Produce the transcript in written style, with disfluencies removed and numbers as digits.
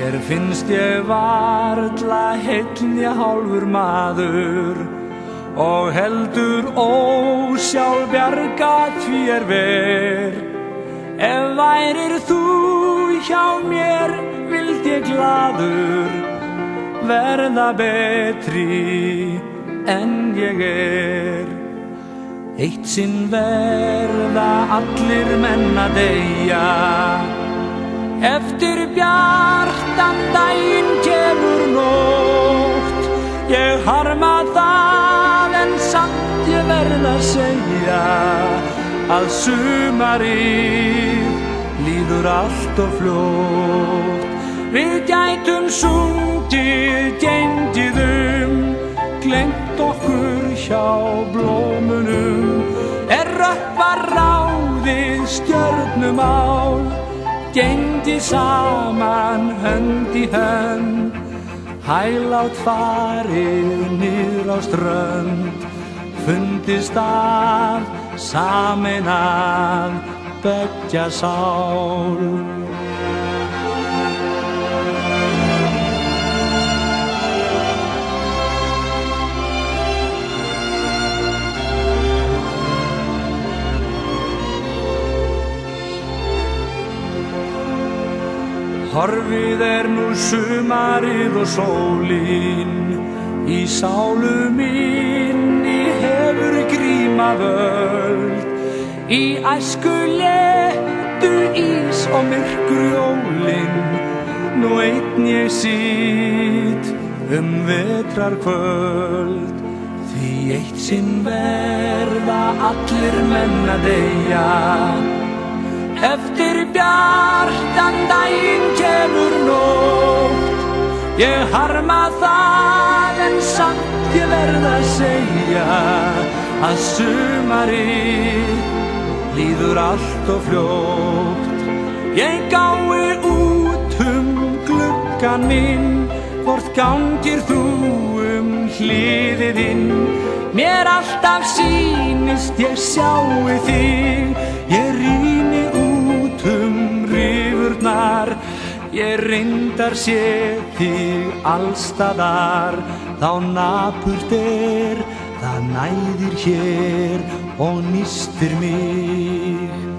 Mér finnst ég varla heill né hálfur maður og heldur ósjálfbjarga því ver. Ef værir þú hjá mér vild ég glaður verða betri en ég Eitt sinn verða allir menn að deyja, eftir bjartan daginn kemur nótt. Ég harma það en samt ég verð að segja að sumarið líður allt of fljótt. Við gætum sungið, gengið gleymt okkur hjá blómunum. Rökkva ráðið stjörnumál, gengið saman hönd í hönd. Hæglát farið niður á strönd, fundist að sameinað beggja sál. Horfið nú sumarið og sólin, í sálu minni hefur gríma völd. Í æsku léttu ís og myrkur jólin, nú einn ég sit vetrarkvöld. Því eitt sinn verða allir menn að deyja, eftir bjartan daginn kemur nótt. Ég harma það en samt ég verð að segja að sumarið líður allt of fljótt. Ég gái út gluggann minn, hvort gangir þú hlið þinn. Mér alltaf sýnist ég sjái þig, ég rýni út rifurnar. Ég reyndar sé þig allstaðar, þá napurt það næðir hér og nístir mig.